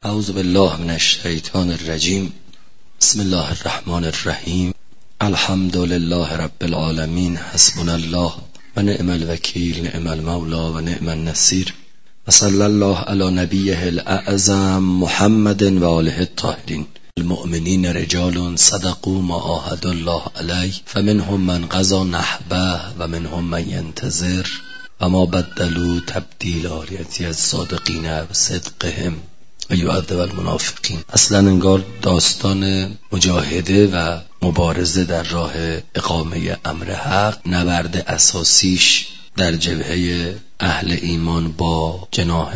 اعوذ بالله من الشیطان الرجیم. بسم الله الرحمن الرحیم. الحمد لله رب العالمین. حسبنا الله و نعم الوکیل، نعم المولا و نعم النصیر. و صلی الله علی نبیه الاعظم محمد و آله الطاهرین. المؤمنین رجال صدقوا ما عاهدوا الله علیه فمنهم من قضى نحبه و منهم من ینتظر و ما بدلوا تبدیلا لیجزی الصادقین بصدقهم و یعذب المنافقین. اصلا انگار داستان مجاهده و مبارزه در راه اقامه امر حق، نبرد اساسیش در جبهه اهل ایمان با جناح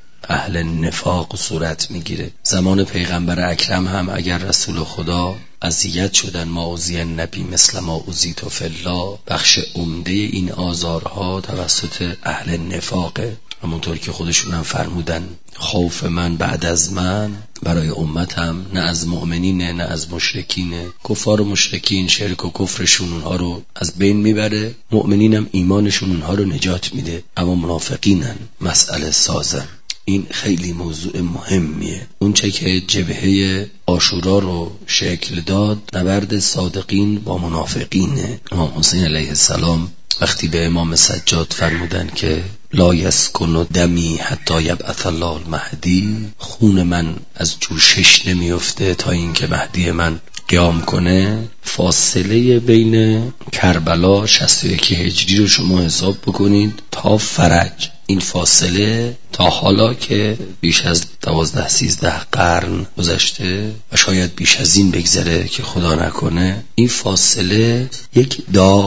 اهل نفاق صورت میگیره. زمان پیغمبر اکرم هم اگر رسول خدا اذیت شدن، ما اوذی النبی مثل ما اوذیت فی الله، بخش عمده این آزارها توسط اهل نفاقه. همونطور که خودشون هم فرمودن خوف من بعد از من برای امتم نه از مؤمنینه نه از مشرکینه. کفار و مشرکین شرک و کفرشون اونها رو از بین میبره، مؤمنینم ایمانشون اونها رو نجات میده، اما منافقینن مسئله سازن. این خیلی موضوع مهمیه. اونچه که جبهه عاشورا رو شکل داد نبرد صادقین با منافقینه. امام حسین علیه السلام وقتی به امام سجاد فرمودن که لا یسکن دمی حتی یبعث الله المهدی، خون من از جوشش نمیفته تا اینکه مهدی من قیام کنه. فاصله بین کربلا 61 هجری رو شما حساب بکنید تا فرج، این فاصله تا حالا که بیش از 12-13 قرن گذشته و شاید بیش از این بگذره که خدا نکنه، این فاصله یک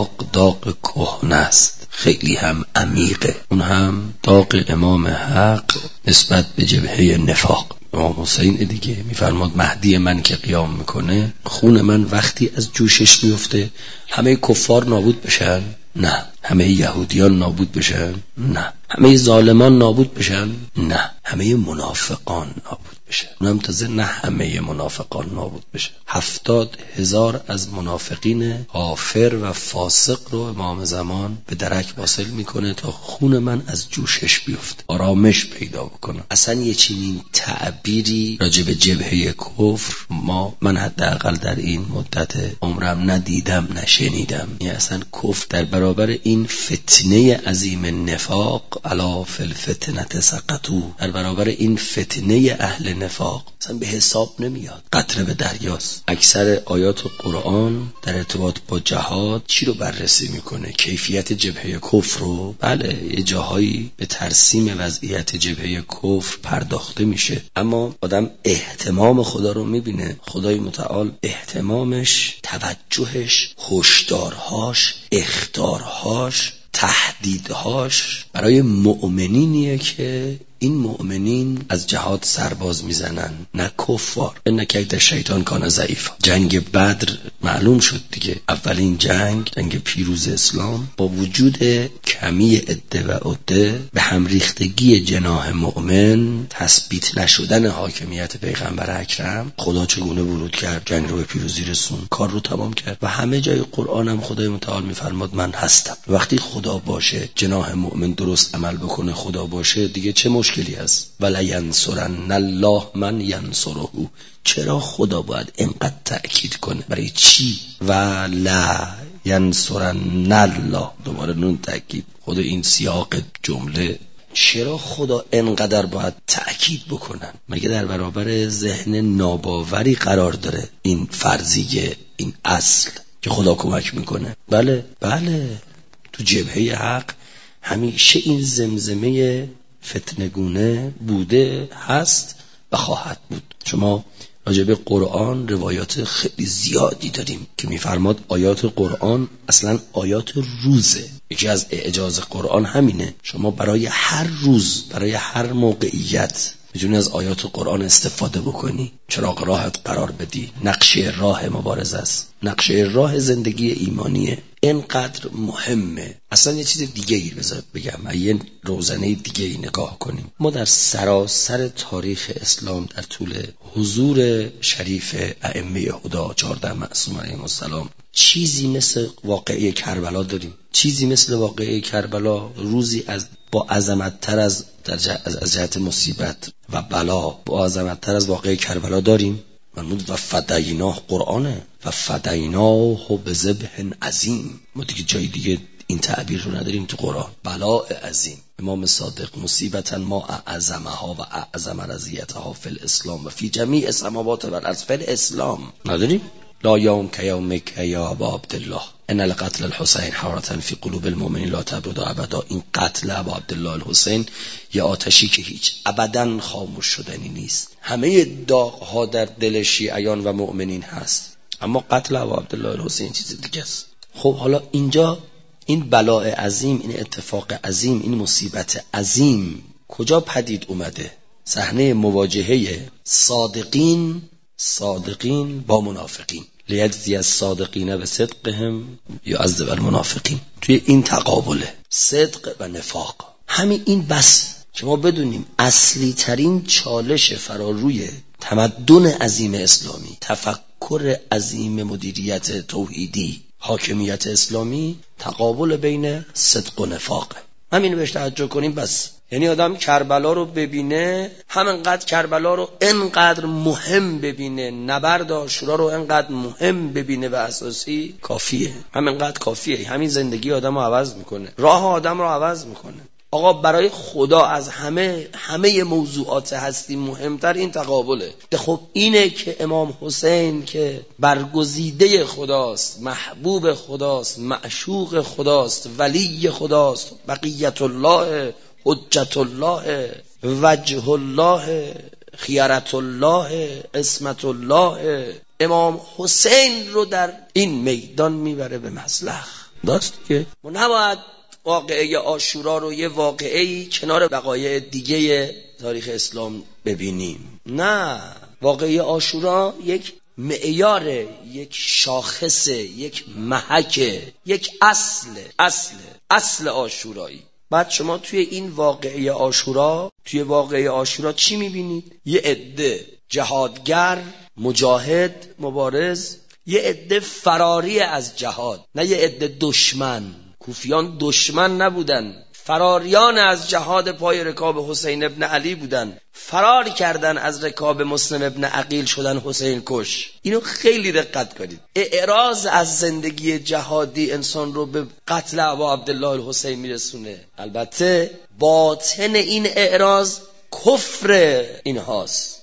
داغ کهنه است، خیلی هم عمیقه. اون هم داغ امام حق نسبت به جبهه نفاق. امام حسین دیگه میفرماد مهدی من که قیام میکنه خون من وقتی از جوشش میفته همه کفار نابود بشن؟ نه. همه یهودیان نابود بشن؟ نه. همه ظالمان نابود بشن؟ نه. همه منافقان نابود بشن. اونم تازه نه همه منافقان نابود بشن. 70,000 از منافقین کافر و فاسق رو امام زمان به درک واصل میکنه تا خون من از جوشش بیفته، آرامش پیدا بکنه. اصلا یه چنین تعبیری راجع به جبهه کفر من حداقل در این مدت عمرم ندیدم نشنیدم. یعنی اصلا کفر در برابر این فتنه عظیم نفاق، الا فی الفتنه سقطوا، در برابر این فتنه اهل نفاق اصلا به حساب نمیاد، قطره به دریاست. اکثر آیات قرآن در ارتباط با جهاد چی رو بررسی میکنه؟ کیفیت جبهه کفر رو. بله یه جاهایی به ترسیم وضعیت جبهه کفر پرداخته میشه، اما آدم اهتمام خدا رو میبینه. خدای متعال اهتمامش، توجهش، هشدارهاش، اخطارهاش، تهدیدهاش برای مؤمنینیه که این مؤمنین از جهاد سرباز میزنن، نه کفار. ان کید شیطان کان ضعیف. جنگ بدر معلوم شد دیگه، اولین جنگ پیروز اسلام، با وجود کمی عده و عده، به هم ریختگی جناح مؤمن، تثبیت نشدن حاکمیت پیغمبر اکرم، خدا چگونه ورود کرد، جنگ رو به پیروزی رسون، کار رو تمام کرد. و همه جای قرآن هم خدای متعال میفرماد من هستم. وقتی خدا باشه، جناح مؤمن درست عمل بکنه، خدا باشه، دیگه چه مشکلی هست؟ ولا ینصرن الله من ینصره. چرا خدا باید اینقدر تأکید کنه؟ برای چی؟ ولا ینصرن الله، دوباره نون تأکید. خدا این سیاق جمله چرا خدا اینقدر باید تأکید بکنن؟ مگه در برابر ذهن ناباوری قرار داره این فرضیه، این اصل که خدا کمک میکنه؟ بله تو جبهه حق همیشه این زمزمه فتنگونه بوده، هست و خواهد بود. شما راجع به قرآن روایات خیلی زیادی داریم که میفرماد آیات قرآن اصلا آیات روزه. یکی از اعجاز قرآن همینه، شما برای هر روز، برای هر موقعیت میتونی از آیات قرآن استفاده بکنی، چراغ راهت قرار بدی. نقشه راه مبارزه است، نقشه راه زندگی ایمانیه. اینقدر مهمه. اصلا یه چیز دیگه ای بگم، یه روزنه دیگه ای نگاه کنیم. ما در سراسر تاریخ اسلام در طول حضور شریف ائمه هدی 14 معصوم علیهم السلام چیزی مثل واقعه کربلا داریم؟ چیزی مثل واقعه کربلا روزی با عظمت‌تر از جهت مصیبت و بلا با عظمت‌تر از واقعه کربلا داریم؟ منمود و فدیناه قرآنه و فدیناه بذبح عظیم. ما دیگه جای دیگه این تعبیر رو نداریم تو قرآن. بلاء عظیم. امام صادق مصیبتا ما اعظمها و اعظم رضیتها فی الاسلام و فی جمیع السماوات و الارض فی الاسلام نداریم؟ لا یوم که یومک یا ابا عبدالله ان القتل الحسین حارة فی قلوب المؤمنین لا تبرد ابدا. این قتل ابا عبدالله الحسین یه آتشی که هیچ ابدا خاموش شدنی نیست. همه داغ‌ها در دل شیعیان و مؤمنین هست، اما قتل ابا عبدالله الحسین چیز دیگه است. خب حالا اینجا این بلاء عظیم، این اتفاق عظیم، این مصیبت عظیم کجا پدید اومده؟ صحنه مواجهه صادقین با منافقین. لیجزی الصادقین به صدقهم یعذب المنافقین. توی این تقابله صدق و نفاق. همین این بس که ما بدونیم اصلی ترین چالش فراروی تمدن عظیم اسلامی، تفکر عظیم مدیریت توحیدی، حاکمیت اسلامی، تقابل بین صدق و نفاق. همین بهش توجه کنیم بس. یعنی آدم کربلا رو ببینه، همینقدر کربلا رو انقدر مهم ببینه، نبرد عاشورا رو انقدر مهم ببینه و اساسی، کافیه. همینقدر کافیه. همین زندگی آدم رو عوض میکنه، راه آدم رو عوض میکنه. آقا برای خدا از همه موضوعات هستی مهمتر این تقابله. خب اینه که امام حسین که برگزیده خداست، محبوب خداست، معشوق خداست، ولی خداست، بقیت الله، حجت الله، وجه الله، خیرت الله، عصمت الله، امام حسین رو در این میدان میبره به مصلح. درست که ما نباید واقعه عاشورا رو یه واقعه‌ای کنار وقایع دیگه تاریخ اسلام ببینیم. نه، واقعه عاشورا یک معیاره، یک شاخصه، یک محکه، یک اصل عاشورایی. بعد شما توی این واقعه عاشورا چی میبینید؟ یه عده جهادگر، مجاهد، مبارز، یه عده فراری از جهاد، نه یه عده دشمن. کوفیان دشمن نبودن، فراریان از جهاد پای رکاب حسین ابن علی بودن. فرار کردن از رکاب مسلم ابن عقیل، شدن حسین کش. اینو خیلی دقت کنید. اعراض از زندگی جهادی انسان رو به قتل ابا عبدالله الحسین میرسونه. البته باطن این اعراض کفر اینهاست.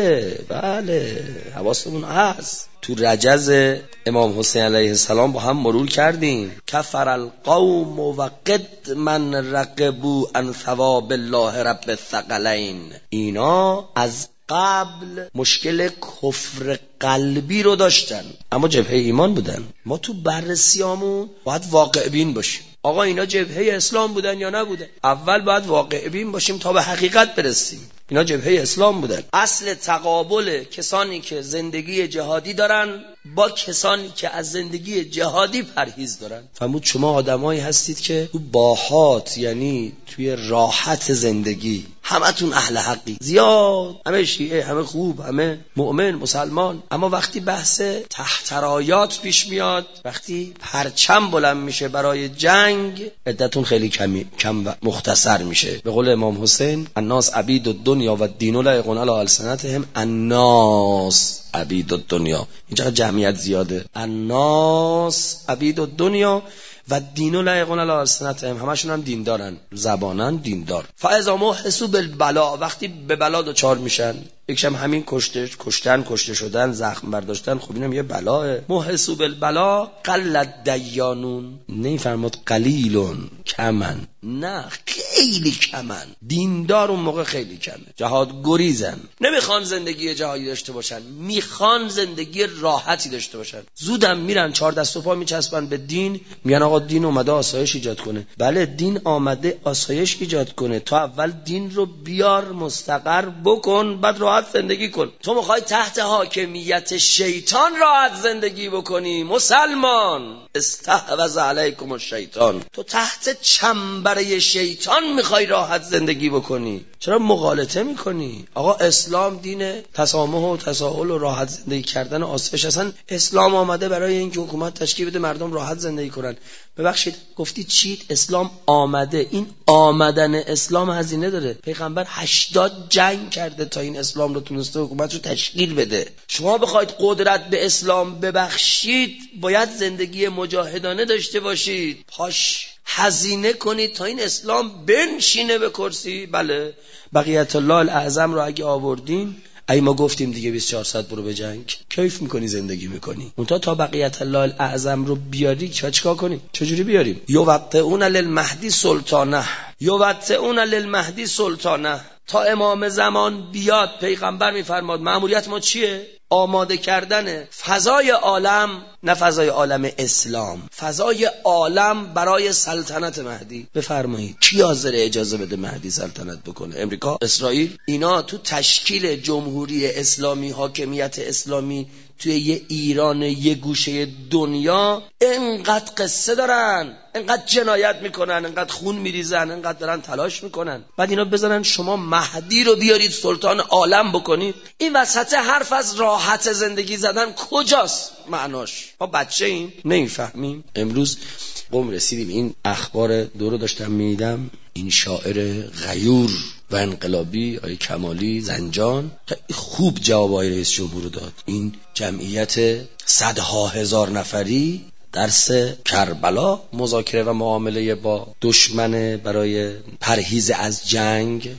بله حواستمون هست. تو رجز امام حسین علیه السلام با هم مرور کردیم. کفر القوم و قد من رقبوا عن ثواب الله رب الثقلین. اینا از قبل مشکل کفر قلبی رو داشتن، اما جبهه ایمان بودن. ما تو بررسیامون باید واقع بین باشیم. آقا اینا جبهه اسلام بودن یا نبودن؟ اول باید واقع بین باشیم تا به حقیقت برسیم. اینا جبهه اسلام بودن. اصل تقابل کسانی که زندگی جهادی دارن با کسانی که از زندگی جهادی پرهیز دارن. فرمود شما آدمایی هستید که تو باحات، یعنی توی راحت زندگی، همتون اهل حقی، زیاد، همه شیعه، همه خوب، همه مؤمن، مسلمان، اما وقتی بحث تحترایات پیش میاد، وقتی پرچم بلند میشه برای جنگ، عدتون خیلی کم و مختصر میشه. به قول امام حسین الناس عبید الدنیا و الدین لایق علی السنتهم. الناس عبید الدنیا، اینجا جمعیت زیاده. الناس عبید الدنیا و دینو لایق علی السنتهم، همشون هم دین دارن، زبانن دیندار. فاذا محسوا بالبلاء، وقتی به بلا دچار میشن، یکشم همین کشته شدن، زخم برداشتن، خب اینم یه بلاه. محسوا بالبلاء قل دیانون، نمیفرماد قلیلون، کمن، نه خیلی کمن. دیندار اون موقع خیلی کمه. جهاد گریزن، نمیخوان زندگی جهادی داشته باشن، میخوان زندگی راحتی داشته باشن. زودم میرن 4 دست و پا میچسبن به دین، میگن آقا دین اومده آسایش ایجاد کنه. بله دین آمده آسایش ایجاد کنه، تا اول دین رو بیار مستقر بکن، بعد راحت راحت زندگی کن. تو میخوای تحت حاکمیت شیطان راحت زندگی بکنی مسلمان، استحوذ علیکم الشیطان، تو تحت چنبره شیطان میخوای راحت زندگی بکنی. چرا مغالطه میکنی؟ آقا اسلام دین تسامح و تساهل و راحت زندگی کردن آسایش. اصلا اسلام آمده برای اینکه حکومت تشکیل بده مردم راحت زندگی کنن. ببخشید گفتی چی؟ اسلام آمده. این آمدن اسلام هزینه داره. پیغمبر 80 جنگ کرده تا این اسلام رو تونسته حکومت رو تشکیل بده. شما بخواید قدرت به اسلام ببخشید باید زندگی مجاهدانه داشته باشید، پاش هزینه کنید تا این اسلام بنشینه به کرسی. بله بقیت الله الاعظم رو اگه آوردین، اگه ما گفتیم دیگه 24 ساعت برو به جنگ، کیف میکنی زندگی میکنی. اونتا تا بقیت الله الاعظم رو بیاری چیکار کنی؟ چجوری بیاریم؟ یوطئون للمهدی سلطانه، یوطئون للمهدی سلطانه. تا امام زمان بیاد پیغمبر میفرماد مأموریت ما چیه؟ آماده کردن فضای عالم، نه فضای عالم اسلام، فضای عالم برای سلطنت مهدی. بفرمایید کی حاضر اجازه بده مهدی سلطنت بکنه؟ امریکا؟ اسرائیل؟ اینا تو تشکیل جمهوری اسلامی، حاکمیت اسلامی توی یه ایران یه گوشه دنیا انقدر قصه دارن، انقدر جنایت میکنن، انقدر خون میریزن، انقدر دارن تلاش میکنن، بعد اینا بزنن شما مهدی رو بیارید سلطان عالم بکنید. این وسط حرف از راحت زندگی زدن کجاست معناش؟ ما بچه این نمیفهمیم. امروز قم رسیدیم، این اخبار دورو داشتم میدیدم، این شاعر غیور و انقلابی آقای کمالی زنجان خوب جوابای رئیس جمهور رو داد. این جمعیت صدها هزار نفری درس کربلا، مذاکره و معامله با دشمن برای پرهیز از جنگ،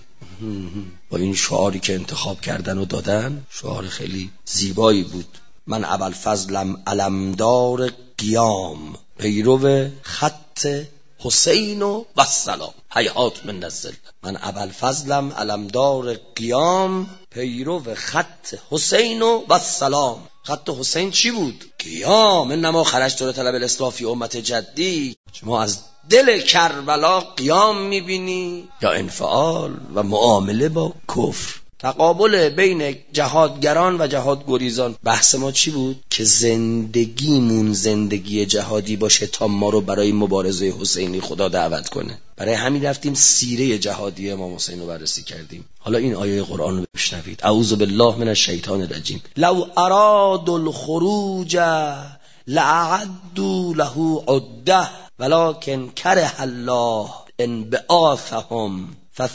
با این شعاری که انتخاب کردن و دادن، شعار خیلی زیبایی بود. من ابوالفضلم علمدار قیام، پیرو خط حسین و السلام، حیات من الذل. من ابوالفضلم علمدار قیام، پیرو خط حسین و السلام. خط حسین چی بود؟ قیام. انما خرجت لطلب الاصلاح فی امت جدی. شما از دل کربلا قیام میبینی یا انفعال و معامله با کفر؟ تقابل بین جهادگران و جهادگریزان. بحث ما چی بود؟ که زندگیمون زندگی جهادی باشه تا ما رو برای مبارزه حسینی خدا دعوت کنه. برای همین رفتیم سیره جهادی امام حسین رو بررسی کردیم. حالا این آیه قرآن رو بشنوید. اعوذ بالله من الشیطان الرجیم. لو ارادوا الخروج لأعدوا له عده ولكن كره الله انبعاثهم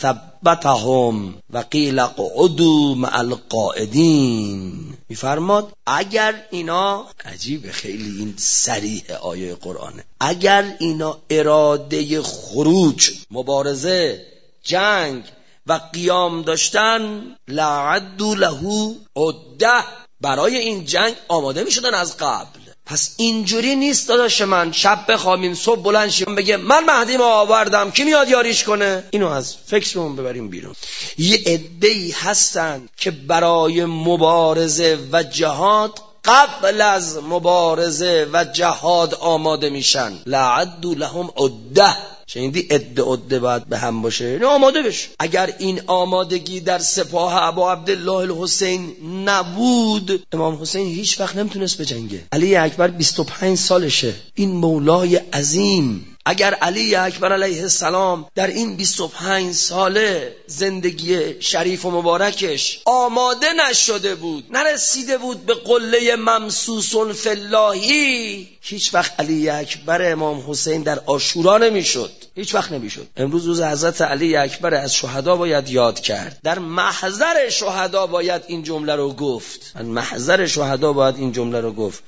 فثبتهم و قیل اقعدوا مع القاعدین. میفرماد اگر اینا، عجیبه خیلی این صریح آیه قرآنه، اگر اینا اراده خروج، مبارزه، جنگ و قیام داشتن، لعدوا له عده، برای این جنگ آماده میشدن از قبل. پس اینجوری نیست داداش من شب بخوابیم صبح بلند شیم بگه من مهدی ما آوردم کی میاد یاریش کنه. اینو از فکرمون ببریم بیرون. یه عده‌ای هستن که برای مبارزه و جهاد قبل از مبارزه و جهاد آماده میشن. لعدوا لهم عده. شنیدی عده باید به هم باشه، یعنی آماده بشه. اگر این آمادگی در سپاه ابا عبدالله الحسین نبود، امام حسین هیچ وقت نمیتونست بجنگه. علی اکبر 25 سالشه، این مولای عظیم. اگر علی اکبر علیه السلام در این 25 ساله زندگی شریف و مبارکش آماده نشده بود، نرسیده بود به قله ممسوس فلاحی، هیچ وقت علی اکبر امام حسین در عاشورا نمیشد، هیچ وقت نمیشد. امروز روز حضرت علی اکبر، از شهدا باید یاد کرد. در محضر شهدا باید این جمله رو گفت. در محضر شهدا باید این جمله رو گفت.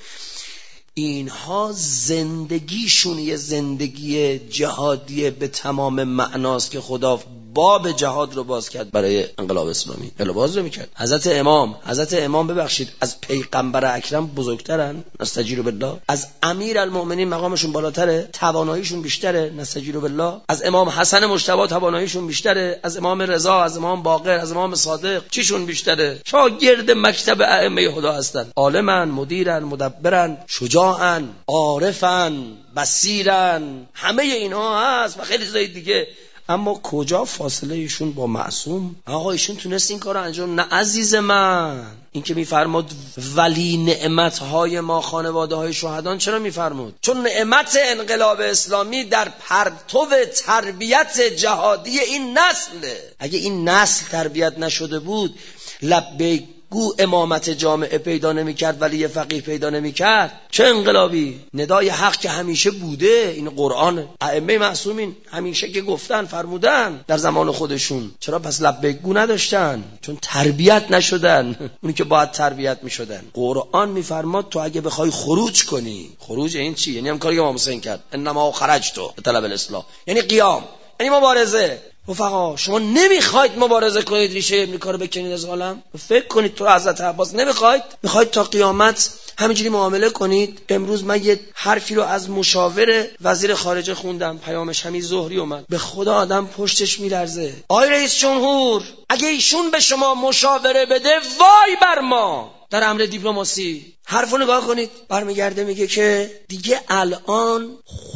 اینها زندگیشون یه زندگی جهادیه به تمام معناست که خدا باب جهاد رو باز کرد برای انقلاب اسلامی. الا باز رو میکرد. حضرت امام ببخشید از پیغمبر اکرم بزرگترن، نستجیر بالله. از امیر المؤمنین مقامشون بالاتره، تواناییشون بیشتره، نستجیر بالله. از امام حسن مجتبی تواناییشون بیشتره، از امام رضا، از امام باقر، از امام صادق چیشون بیشتره؟ شاگرد مکتب ائمه خدا هستن. عالمن، مدیرن، مدبرن، شجاعن، عارفن، بصیرن، همه اینها هست و خیلی چیزای دیگه. اما کجا فاصله ایشون با معصوم؟ آقا ایشون تونست این کار رو انجام؟ نه عزیز من. این که میفرماد ولی نعمتهای ما خانواده های شهدان، چرا میفرمود؟ چون نعمت انقلاب اسلامی در پرتو تربیت جهادی این نسله. اگه این نسل تربیت نشده بود، لبیک گو امامت جامعه پیدا نمی کرد، ولی یه فقیه پیدا نمی کرد، چه انقلابی؟ ندای حق که همیشه بوده، این قرآن، ائمه معصومین همیشه که گفتن فرمودن در زمان خودشون، چرا پس لبیک گو نداشتن؟ چون تربیت نشدن اونی که باید تربیت می شدن. قرآن می فرماد تو اگه بخوای خروج کنی، خروج این چی؟ یعنی هم کاری که امام حسین کرد، انما خرجتو به طلب الاصلاح، یعنی قیام، یعنی مبارزه. رفقا شما نمیخواید مبارزه کنید ریشه امریکا رو بکنید از عالم؟ فکر کنید تو حضرت عباس نمیخواید؟ میخواید تا قیامت همینجوری معامله کنید؟ امروز من یه حرفی رو از مشاور وزیر خارجه خوندم، پیامش همین ظهری اومد، به خدا آدم پشتش میلرزه. آقای رئیس جمهور اگه ایشون به شما مشاوره بده، وای بر ما در امر دیپلماسی. حرفو نگاه کنید، برمیگرده میگه که دیگه الان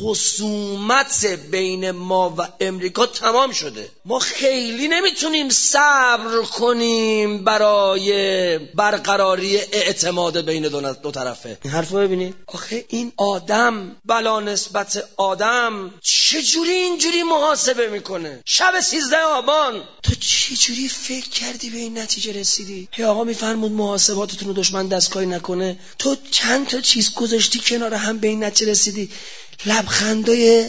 خصومت بین ما و امریکا تمام شده، ما خیلی نمیتونیم صبر کنیم برای برقراری اعتماد بین دو طرفه. این حرفو ببینید، آخه این آدم بلا نسبت آدم چجوری اینجوری محاسبه میکنه؟ شب 13 آبان تو چجوری فکر کردی به این نتیجه رسیدی؟ هی آقا میفرمود محاسباتتون رو دشمن دستکاری نکنه، تو چند تا چیز گذاشتی کنار هم به این نتیجه رسیدی. لبخندای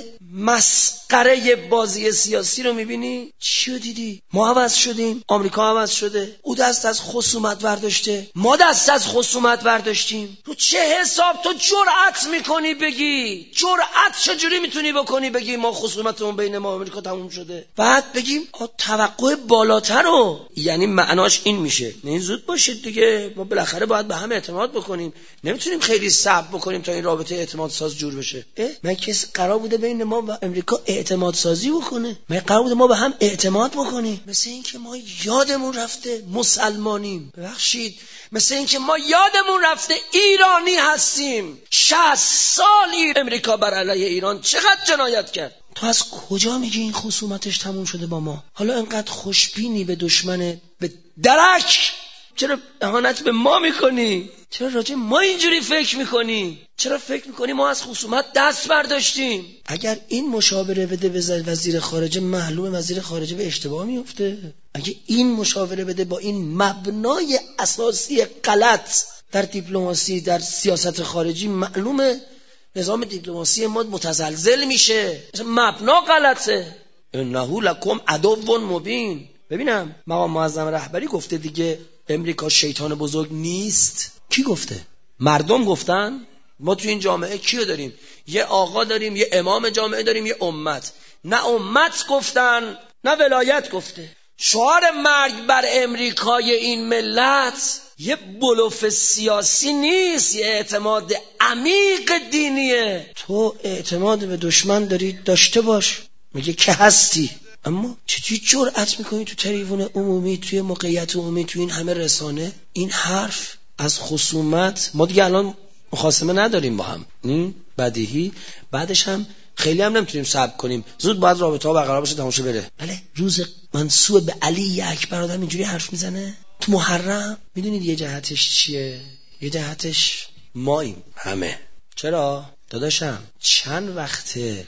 مسخره بازی سیاسی رو میبینی؟ چی رو دیدی؟ ما عوض شدیم، آمریکا عوض شده، او دست از خصومت برداشته، ما دست از خصومت برداشتیم. تو چه حساب تو جرأت میکنی بگی؟ جرأت چجوری میتونی بکنی بگی ما خصومتمون بین ما و آمریکا تموم شده؟ بعد بگیم توقع بالاتر رو، یعنی معناش این میشه نه زود باشید دیگه، ما بالاخره باید به هم اعتماد بکنیم، نمیتونیم خیلی صبر بکنیم تا این رابطه اعتماد ساز جور بشه. من کسی قرار بوده بین ما و امریکا اعتماد سازی بکنه؟ من قرار بوده ما به هم اعتماد بکنیم؟ مثل این که ما یادمون رفته مسلمانیم، ببخشید، مثل این که ما یادمون رفته ایرانی هستیم. 60 سالی امریکا بر علیه ایران چقدر جنایت کرد. تو از کجا میگی این خصومتش تموم شده با ما؟ حالا انقدر خوشبینی به دشمن به درک، چرا اهانت به ما میکنی؟ چرا راجع ما اینجوری فکر میکنی؟ چرا فکر میکنی ما از خصومت دست برداشتیم؟ اگر این مشاوره بده به وزیر خارجه، معلومه وزیر خارجه به اشتباه میفته. اگه این مشاوره بده با این مبنای اساسی غلط در دیپلماسی، در سیاست خارجی، معلومه نظام دیپلماسی ما متزلزل میشه. مبنا غلطه. انه لکم عدو مبین. ببینم مقام معظم رهبری گفته دیگه امریکا شیطان بزرگ نیست. کی گفته؟ مردم گفتن؟ ما تو این جامعه کیو داریم؟ یه آقا داریم، یه امام جامعه داریم، یه امت. نه امت گفتن نه ولایت گفته. شعار مرگ بر امریکای این ملت یه بلوف سیاسی نیست، یه اعتماد عمیق دینیه. تو اعتماد به دشمن داری، داشته باش، میگه که هستی، اما چطوری جرأت میکنی تو تریبون عمومی، توی موقعیت عمومی، توی این همه رسانه این حرف از خصومت؟ ما دیگه الان مخاصمه نداریم با هم، این بدیهی. بعدش هم خیلی هم نمیتونیم صبر کنیم، زود باید رابطه ها برقرار بشه، تماشا بره. بله روز منسوب به علی اکبر آدم اینجوری حرف میزنه تو محرم. میدونید یه جهتش چیه؟ یه جهتش ماییم همه. چرا؟ داداشم چند وقته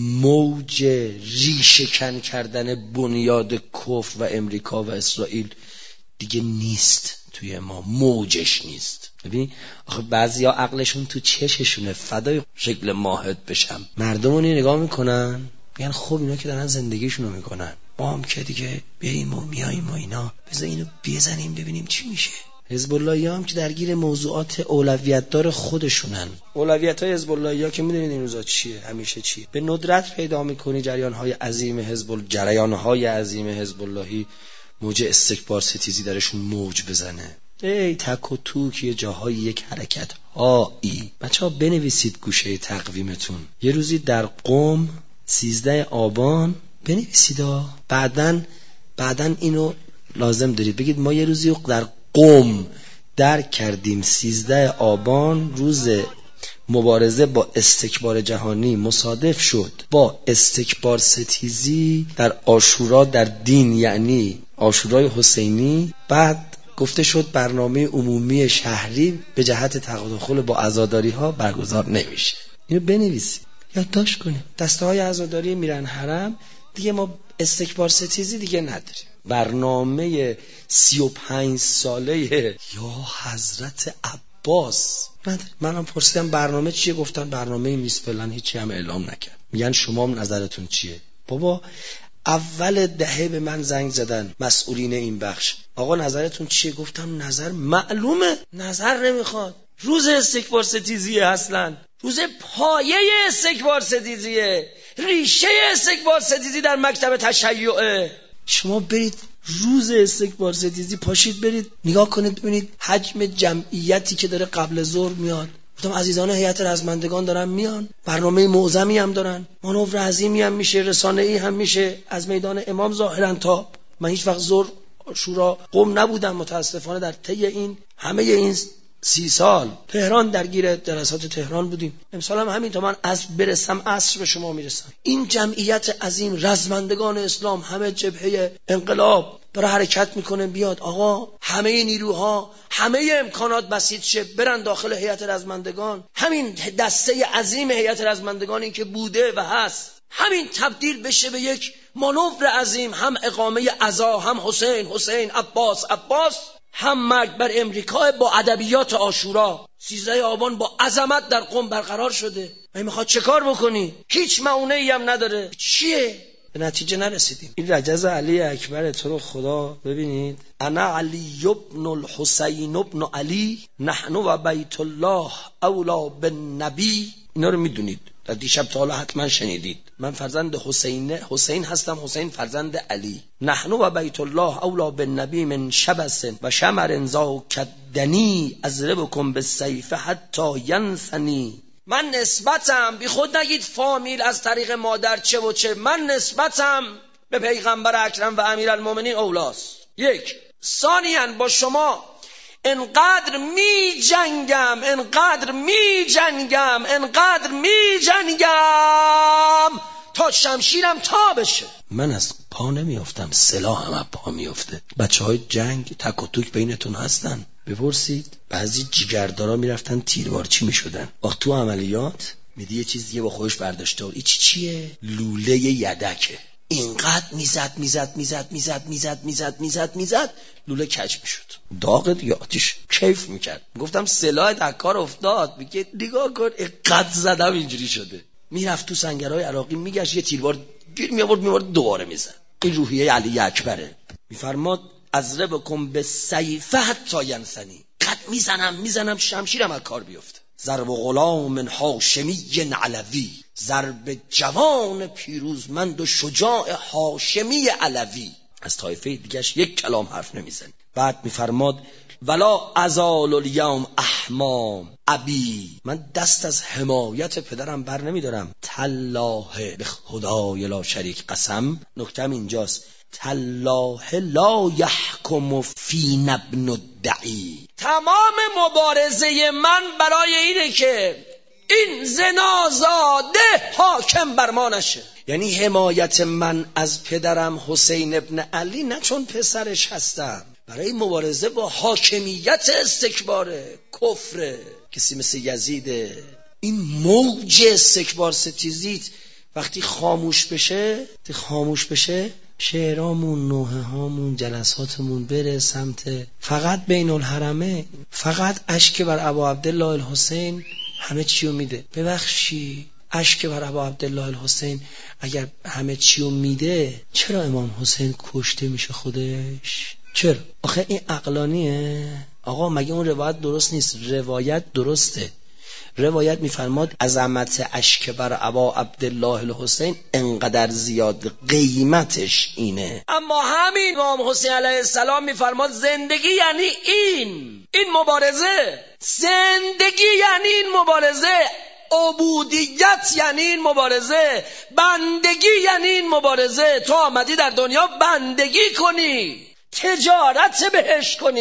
موج ریشه کن کردن بنیاد کفر و امریکا و اسرائیل دیگه نیست توی ما، موجش نیست. ببین آخه بعضیا عقلشون تو چششونه، فدای شکل ماهت بشم. مردمونی نگاه میکنن میگن خب اینا که دارن زندگیشونو میکنن، ما هم که دیگه بریم و میاییم و اینا، بذار اینو بزنیم ببینیم چی میشه. حزب اللهی هم که درگیر موضوعات اولویت دار خودشونن. اولویت های حزب اللهی ها که میدونید این روزا چیه، همیشه چیه؟ به ندرت پیدا میکنی جریان های عظیم حزب اللهی موج استکبار ستیزی درشون موج بزنه. ای تک و توک یه جاهای یک حرکت هایی. بچه‌ها بنویسید گوشه تقویمتون، یه روزی در قم 13 آبان بنویسید. بعدن اینو لازم دارید بگید ما یه روزی در قم درک کردیم 13 آبان روز مبارزه با استکبار جهانی مصادف شد با استکبار ستیزی در عاشورا در دین، یعنی عاشورای حسینی، بعد گفته شد برنامه عمومی شهری به جهت تداخل با عزاداری ها برگزار نمیشه. اینو بنویسید، یادداشت کنید. دسته های عزاداری میرن حرم، دیگه ما استکبار ستیزی دیگه نداریم. برنامه 35 ساله یا حضرت عباس نداریم. منم پرسیدم برنامه چیه، گفتن برنامه این نیست، فعلا هیچی هم اعلام نکرد. میگن شما هم نظرتون چیه؟ بابا اول دهه به من زنگ زدن مسئولین این بخش، آقا نظرتون چیه؟ گفتم نظر معلومه، نظر نمیخواد. روز استکبار ستیزیه، اصلا روز پایه استکبار ستیزیه، ریشه استکبار ستیزی در مکتب تشیعه. شما برید روز استکبار ستیزی پاشید برید نگاه کنید ببینید حجم جمعیتی که داره قبل ظهر میاد. گفتم عزیزان هیئت رزمندگان دارن میان، برنامه معظمی هم دارن، مانور عظیمی هم میشه، رسانه‌ای هم میشه، از میدان امام ظاهرا تا من هیچ وقت ظهر شورا قم نبودم متاسفانه، در طی این همه این 30 سال تهران درگیر جلسات تهران بودیم. امسال هم همین، تا من از برسم عصر به شما میرسم. این جمعیت عظیم رزمندگان اسلام، همه جبهه انقلاب داره حرکت میکنه بیاد. آقا همه نیروها، همه امکانات بسیط شه، برن داخل هیئت رزمندگان. همین دسته عظیم هیئت رزمندگان این که بوده و هست، همین تبدیل بشه به یک مانور عظیم، هم اقامه عزا، هم حسین عباس، هم مرگ بر امریکا با ادبیات عاشورا. 13 آبان با عظمت در قم برقرار شده. من میخواد چه کار بکنی؟ هیچ معونه‌ای هم نداره. چیه؟ به نتیجه نرسیدیم. این رجز علی اکبر تو رو خدا ببینید. انا علی ابن الحسین ابن علی نحن و بیت الله اولا بالنبی. اینا رو میدونید، در دیشب تا حالا حتما شنیدید. من فرزند حسین هستم، حسین فرزند علی. نحن و بیت الله اولا بالنبی من شبس و شمر ذاکدنی اضربکم بالسیف حتی ینثنی. من نسبتم، بی خود نگید فامیل از طریق مادر چه و چه، من نسبتم به پیغمبر اکرم و امیرالمومنین اولاست. یک. ثانیاً با شما انقدر می جنگم تا شمشیرم تا بشه. من از پا نمیافتم، سلاحم از پا میافته. بچهای جنگ تک و توک بینتون هستن، بپرسید. بعضی جیگردارا میرفتن تیربارچی میشدن. وقت تو عملیات میدی یه چیز دیگه با خودش برداشته بود. این چیه؟ لوله یدکه. اینقدر میزد لوله کج میشد. داغ دیگه آتیش کیف میکرد. گفتم سلاح در کار افتاد. میگه نگاه کن اینقدر زدم اینجوری شده. میرفت تو سنگرهای عراقی میگشت، یه تیربار گیر میآورد دوباره میزد. این روحیه علی اکبره. میفرماد اضربکم بالسیف حتی ینثنی. قد میزنم شمشیرم از کار بیفته. ضرب غلام هاشمی علوی، ضرب جوان پیروزمند و شجاع هاشمی علوی. از طایفه دیگهش یک کلام حرف نمیزن. بعد میفرماد ولا ازال الیوم احمام ابی، من دست از حمایت پدرم بر نمیدارم. تالله به خدای لا شریک قسم. نکتم اینجاست، تالله لا یحکم فینا ابن الدعی. تمام مبارزه من برای اینه که این زنازاده حاکم بر ما نشه. یعنی حمایت من از پدرم حسین ابن علی نه چون پسرش هستم، برای مبارزه با حاکمیت استکباره، کفر. کسی مثل یزید، این موج استکبار ستیزیت وقتی خاموش بشه شعرامون، نوحه هامون، جلساتمون بره سمت فقط بین الحرمه، فقط اشک بر ابا عبدالله الحسین همه چیو میده. ببخشی اشک بر ابا عبدالله الحسین اگر همه چیو میده، چرا امام حسین کشته میشه خودش؟ چرا؟ آخه این عقلانیه؟ آقا مگه اون روایت درست نیست؟ روایت درسته. روایت میفرماد عظمت اشک بر ابا عبدالله الحسین انقدر زیاد مقیمتش اینه. اما همین امام حسین علیه السلام میفرماد زندگی یعنی این مبارزه، زندگی یعنی این مبارزه، عبودیت یعنی این مبارزه، بندگی یعنی این مبارزه. تو آمدی در دنیا بندگی کنی، تجارت بهش کنی.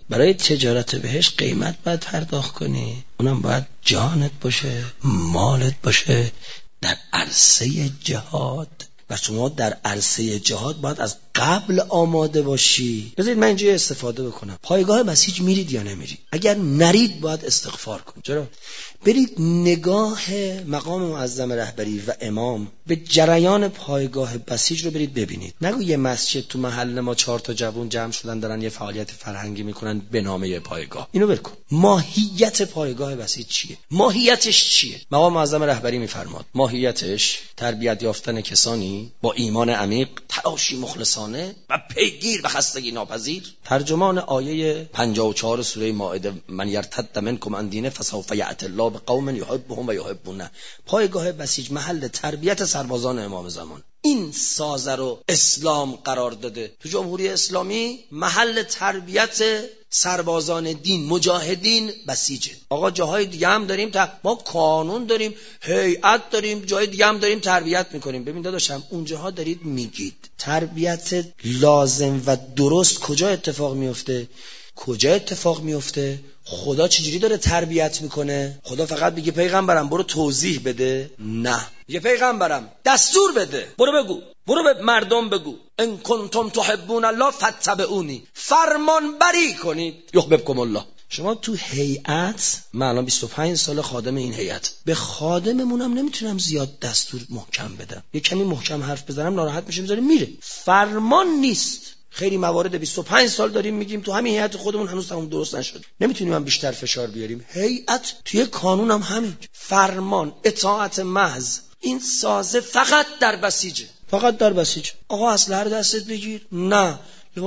برای تجارت بهش قیمت باید پرداخت کنی، اونم باید جانت باشه، مالت باشه در عرصه جهاد. و شما در عرصه جهاد باید از قبل آماده باشی. بذارید من اینجا استفاده بکنم. پایگاه بسیج میرید یا نمیرید؟ اگر نرید باید استغفار کنید. چرا؟ برید نگاه مقام معظم رهبری و امام به جریان پایگاه بسیج رو برید ببینید. نگو یه مسجد تو محل ما 4 تا جوون جمع شدن دارن یه فعالیت فرهنگی میکنن به نام پایگاه. اینو ول کن. ماهیت پایگاه بسیج چیه؟ ماهیتش چیه؟ مقام معظم رهبری میفرماد ماهیتش تربیت یافتن کسانی با ایمان عمیق، تلاشی مخلصانه و پیگیر و خستگی ناپذیر. ترجمان آیه 54 سوره مائده: من یرتد منکم عن دینه فسوف یأتی الله بقوم یحبهم و یحبونه. پایگاه بسیج محل تربیت سربازان امام زمان. این سازه رو اسلام قرار داده. تو جمهوری اسلامی محل تربیت سربازان دین، مجاهدین بسیجه. آقا جاهای دیگه هم داریم ما قانون داریم، هیئت داریم، جای دیگه هم داریم تربیت میکنیم. ببین داداشم اونجاها دارید میگید تربیت لازم و درست کجا اتفاق میفته؟ کجا اتفاق میفته؟ خدا چجوری داره تربیت میکنه؟ خدا فقط بگه پیغمبرم برو توضیح بده؟ نه، یه پیغمبرم دستور بده، برو بگو، برو به مردم بگو ان کنتم تحبون الله فاتبعونی، فرمان بری کنید یحببکم الله. شما تو هیئت، من الان 25 سال خادم این هیئت، به خادممونم نمیتونم زیاد دستور محکم بدم. یه کمی محکم حرف بزنم ناراحت میشه میذاره میره. فرمان نیست. خیلی موارد 25 سال داریم میگیم تو همین هیئت خودمون هنوز تمام درست نشد، نمیتونیم هم بیشتر فشار بیاریم. هیئت توی قانون هم همین، فرمان، اطاعت محض. این سازه فقط در بسیجه، فقط در بسیج. آقا اسلحه رو دستت بگیر، نه،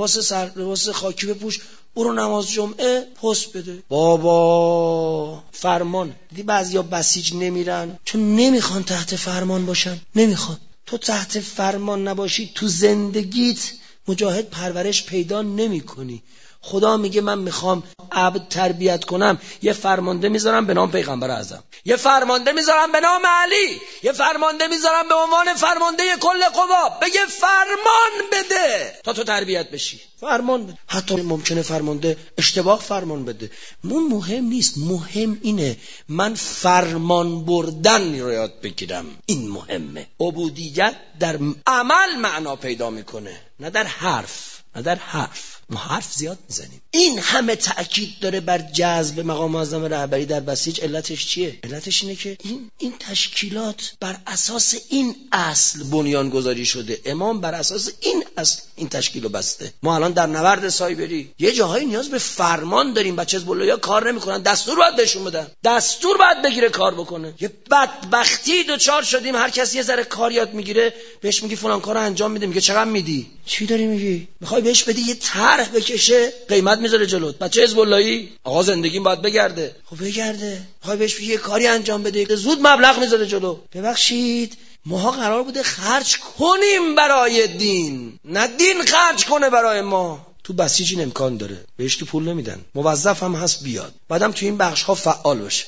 لباس خاکی بپوش، برو نماز جمعه پست بده. بابا فرمان. دیدی بعضیا بسیج نمیرن چون نمیخوان تحت فرمان باشن، نمیخوان. تو تحت فرمان نباشی تو زندگیت مجاهد پرورش پیدا نمی کنی. خدا میگه من میخوام عبد تربیت کنم، یه فرمانده میذارم به نام پیغمبر اعظم، یه فرمانده میذارم به نام علی، یه فرمانده میذارم به عنوان فرمانده کل قوا، بگه فرمان بده تا تو تربیت بشی. فرمان بده. حتی ممکنه فرمانده اشتباه فرمان بده، مهم نیست. مهم اینه من فرمان بردن رو یاد بگیرم. این مهمه. عبودیت در عمل معنا پیدا میکنه، نه در حرف. ما حرف زیاد میزنیم. این همه تأکید داره بر جذب مقام معظم رهبری در بسیج. علتش چیه؟ علتش اینه که این تشکیلات بر اساس این اصل بنیان گذاری شده. امام بر اساس این اصل این تشکیل رو بسته. ما الان در نورد سایبری یه جاهایی نیاز به فرمان داریم. بچه حزب الله‌ها کار نمیکنن، دستور باید بهشون بدن، دستور باید بگیره کار بکنه. یه بدبختی دوچار شدیم، هر کسی یه ذره کار یاد میگیره بهش میگی فلان کارو انجام میده، میگه چقدر میدی؟ چی داری میگی؟ میخوای بهش بدی یه طرح بکشه، قیمت میذاره جلوت. بچه حزب اللهی آقا زندگیم باید بگرده. خب بگرده. میخوای بهش بگی یه کاری انجام بده، زود مبلغ میذاره جلو. ببخشید ما قرار بوده خرج کنیم برای دین، نه دین خرج کنه برای ما. تو بسیج این امکان داره، بهش که پول نمیدن، موظف هم هست بیاد، بعدم تو این بخش ها فعال باشه.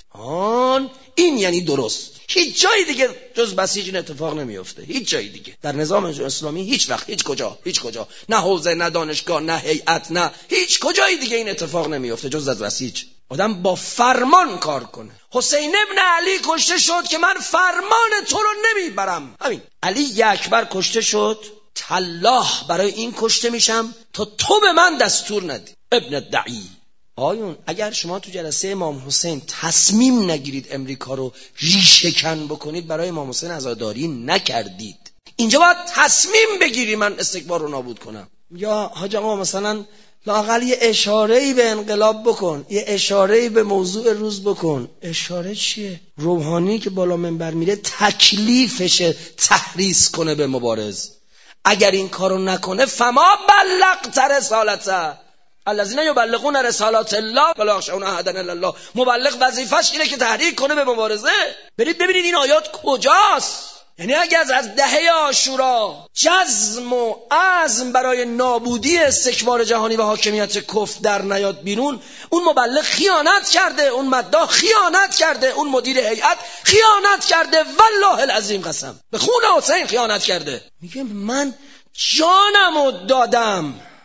این یعنی درست. هیچ جای دیگه جز بسیج این اتفاق نمیفته. هیچ جای دیگه در نظام اسلامی هیچ وقت هیچ کجا نه حوزه، نه دانشگاه، نه هیئت، نه هیچ کجای دیگه این اتفاق نمیفته جز از بسیج. آدم با فرمان کار کنه. حسین ابن علی کشته شد که من فرمان تو رو نمیبرم. همین. علی اکبر کشته شد، تالله برای این کشته میشم تا تو به من دستور ندی. ابن الدعی. آیون اگر شما تو جلسه امام حسین تصمیم نگیرید امریکا رو ریشه کن بکنید، برای امام حسین عزاداری نکردید. اینجا باید تصمیم بگیری من استکبار رو نابود کنم. یا حاج آقا مثلا لااقل یه اشاره‌ای به انقلاب بکن، یه اشاره‌ای به موضوع روز بکن. اشاره چیه؟ روحانی که بالا منبر میره تکلیفشه تحریض کنه به مبارز. اگر این کارو نکنه فما بلغت رسالته الذين يبلغون رسالات الله ولا يخشون احدا الا الله. مبلغ وظیفه‌اش اینه که تحریک کنه به مبارزه. برید ببینید این آیات کجاست. یعنی اگه از دهه عاشورا جزم و عزم برای نابودی استکبار جهانی و حاکمیت کفر در نیاد بیرون، اون مبلغ خیانت کرده، اون مداح خیانت کرده، اون مدیر هیئت خیانت کرده، والله العظیم قسم به خون حسین خیانت کرده. میگه من جانمو دادم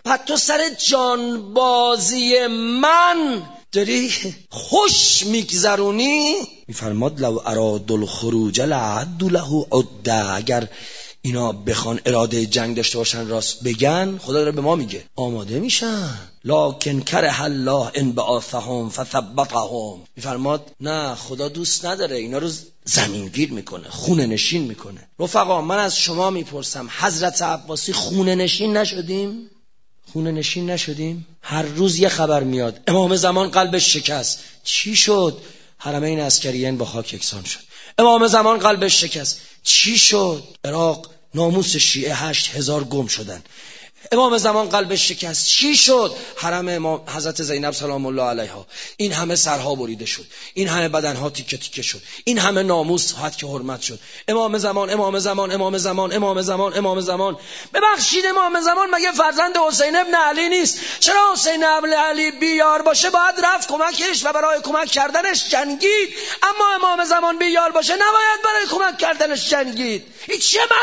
پس تو سر جانبازی من داری خوش میگذرونی؟ میفرماد لو اراد الخروج لعد له عده. اگر اینا بخوان اراده جنگ داشته باشن، راست بگن، خدا داره به ما میگه آماده میشن. لکن کره الله انبعاثهم فثبطهم. میفرماد نه، خدا دوست نداره، اینا رو زمینگیر میکنه، خونه نشین میکنه. رفقا من از شما میپرسم، حضرت عباسی خونه نشین نشدیم؟ خونه نشین نشدیم؟ هر روز یه خبر میاد امام زمان قلبش شکست. چی شد؟ حرمین عسکریین با خاک یکسان شد. امام زمان قلبش شکست. چی شد؟ عراق ناموس شیعه 8000 گم شدن. امام زمان قلبش شکست. چی شد؟ حرم امام حضرت زینب سلام الله علیها، این همه سرها بریده شد، این همه بدنها تیکه تیکه شد، این همه ناموس حد که حرمت شد. امام زمان امام زمان امام زمان امام زمان امام زمان. ببخشید امام زمان مگه فرزند حسین ابن علی نیست؟ چرا حسین ابن علی بیار باشه باید رفت کمکش و برای کمک کردنش جنگید، اما امام زمان بیار باشه نباید برای کمک کردنش جنگید؟ این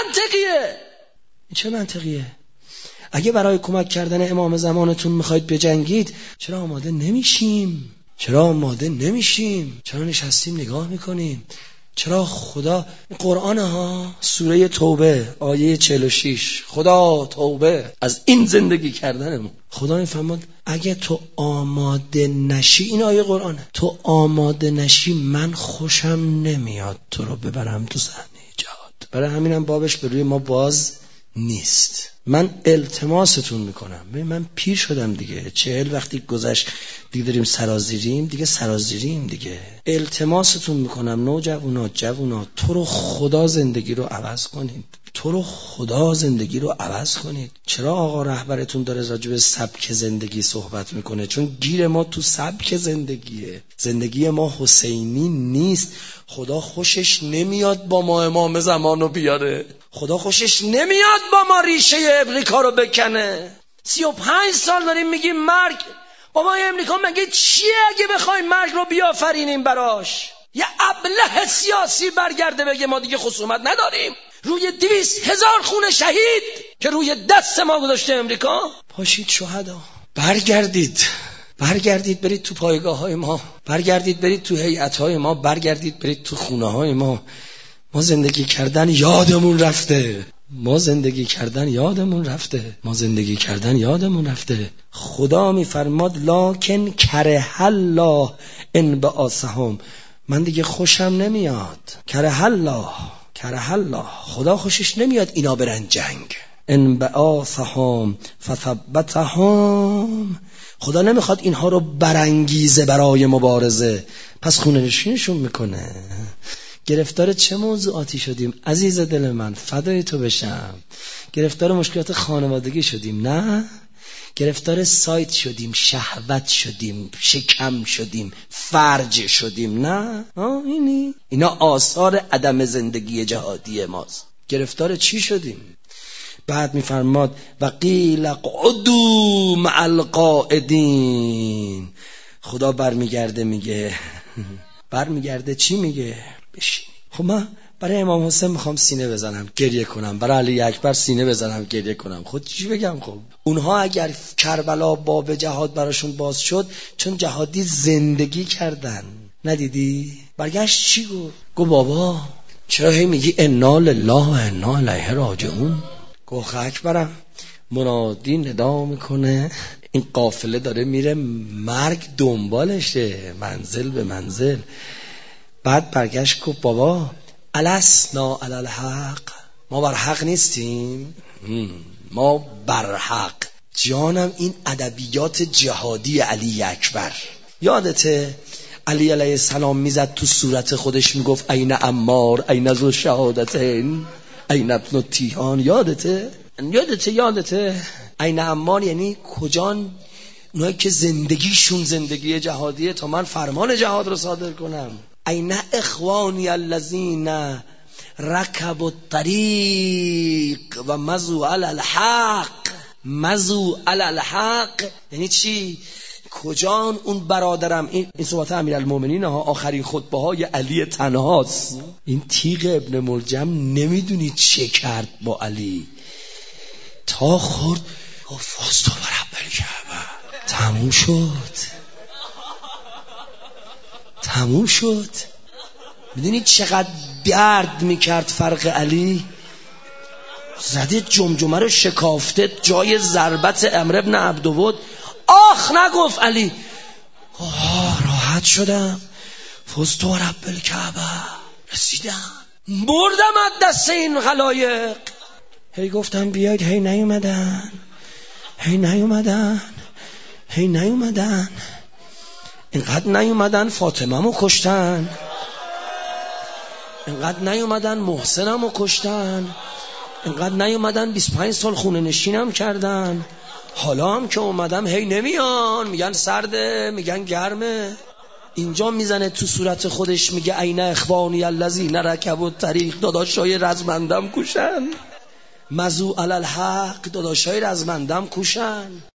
چه منطقیه؟ اگه برای کمک کردن امام زمانتون میخواید بجنگید، چرا آماده نمیشیم؟ چرا نشستیم نگاه میکنیم؟ چرا خدا قرآن ها سوره توبه آیه 46 خدا توبه از این زندگی کردنمون. خدا میفرماد اگه تو آماده نشی، این آیه قرآنه، تو آماده نشی من خوشم نمیاد تو رو ببرم تو صحنه جهاد. برای همینم بابش به روی ما باز نیست. من التماستون میکنم، من پیر شدم دیگه، 40 وقتی گذشت دیگه داریم سرازیریم دیگه. التماستون میکنم جوونا تو رو خدا زندگی رو عوض کنید. چرا آقا رهبرتون داره راجع به سبک زندگی صحبت میکنه؟ چون گیر ما تو سبک زندگیه. زندگی ما حسینی نیست. خدا خوشش نمیاد با ما امام زمانو بیاره. خدا خوشش نمیاد با ما ریشه امریکا رو بکنه. 35 سال داریم میگیم مرگ. بابا امریکا مگه چیه اگه بخوایم مرگ رو بیافرینیم براش؟ یه ابله سیاسی برگرده بگه ما دیگه خصومت نداریم. روی 200,000 خون شهید که روی دست ما گذاشته امریکا. پاشید شهدا، برگردید برید تو پایگاه های ما، برگردید برید تو هیئت های ما، برگردید برید تو خونه های ما. ما زندگی کردن یادمون رفته. خدا میفرماد لکن کره الله انبعاثهم. من دیگه خوشم نمیاد. کره الله خدا خوشش نمیاد اینا برن جنگ. انبعاثهم فثبتهم. خدا نمیخواد اینها رو برانگیزه برای مبارزه، پس خونه نشینشون میکنه. گرفتار چه موضوعاتی شدیم عزیز دل من؟ فدای تو بشم. گرفتار مشکلات خانوادگی شدیم؟ نه. گرفتار سایت شدیم، شهوت شدیم، شکم شدیم، فرج شدیم؟ نه. اینا آثار عدم زندگی جهادی ماست. گرفتار چی شدیم؟ بعد میفرماد و قیل اقعدوا مع القاعدین. خدا برمیگرده چی میگه؟ بشین. خب من برای امام حسین میخوام سینه بزنم گریه کنم، برای علی اکبر سینه بزنم گریه کنم. خود چی بگم؟ خب اونها اگر کربلا باب جهاد براشون باز شد چون جهادی زندگی کردن، ندیدی؟ برگشت چی گفت بابا چرا هی میگی انا لله و انا الیه راجعون؟ گفت اکبرم منادی ندا میکنه، این قافله داره میره، مرگ دنبالشه منزل به منزل. بعد برگشت گفت بابا الاسنا علی الحق، ما بر حق نیستیم؟ ما بر حق. جانم این ادبیات جهادی علی اکبر یادته؟ علی علیه السلام میزد تو صورت خودش میگفت این عمار، این ذو شهادتین، این ابن تیهان. یادته؟ این عمار یعنی کجان؟ اونایی که زندگیشون زندگی جهادیه تا من فرمان جهاد رو صادر کنم. این اخوانی الذین رکبوا الطریق و مضوا علی الحق. یعنی چی؟ کجان اون برادرم؟ این صحبت امیرالمومنین ها، آخرین خطبه های علی تنهاست. این تیغ ابن ملجم نمیدونی چه کرد با علی، تا خورد گفت فزت برب الکعبه. تموم شد. میدونید چقدر درد میکرد فرق علی؟ زده جمجمه رو شکافته، جای ضربت عمرو بن عبدود آخ نگفت علی. راحت شدم. فزت برب الکعبه. رسیدم، بردم از دست این خلایق. هی گفتم بیاید، هی نیومدن. اینقدر نیومدن فاطمه‌مو کشتن، اینقدر نیومدن محسنمو کشتن، اینقدر نیومدن 25 سال خونه نشینم کردن. حالا هم که اومدم هی نمیان، میگن سرده، میگن گرمه. اینجا میزنه تو صورت خودش میگه عین اخوانی الذین رکبوا الطریق، داداشای رزمندم کوشن. مزو علی الحق، داداشای رزمندم کوشن.